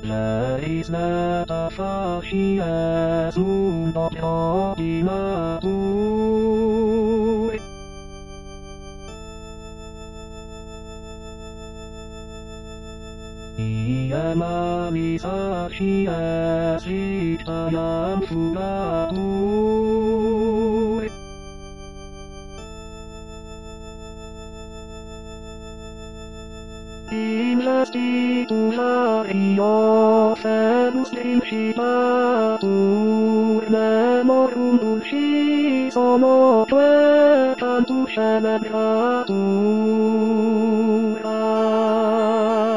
Leisneta facies mundo ordinatur. Iem amis facies victaiam fugatur. In restitulario felus principatur memorum dulcis homoque cantus celebratur.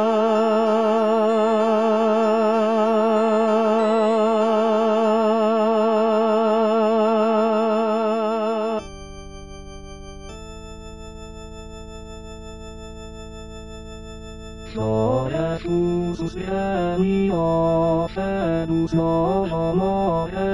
Flore fusus gremio fedus novo more.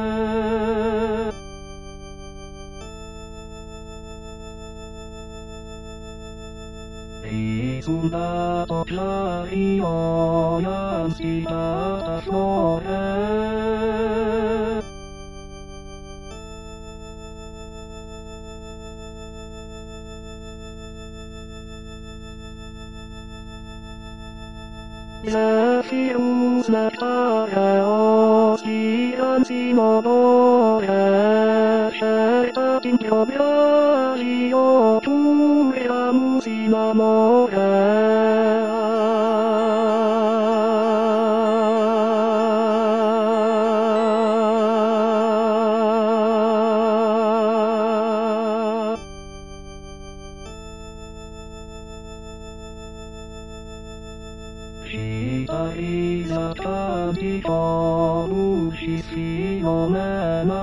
Risundato clario iam citata flore. Zephyrus nectareos dians in odore, certat in probialio puriamus in amore. Citaris Atlantico dulcis Philomena.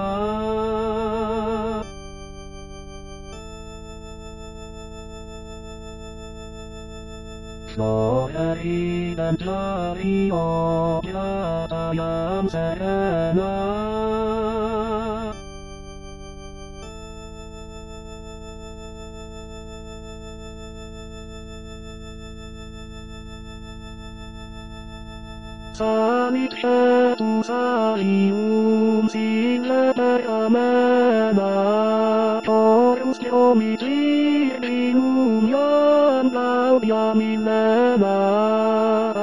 Florerident clario beata iam serena. Sanit cetus alium sigle per amena, porus geometri primum iam laudiam illena.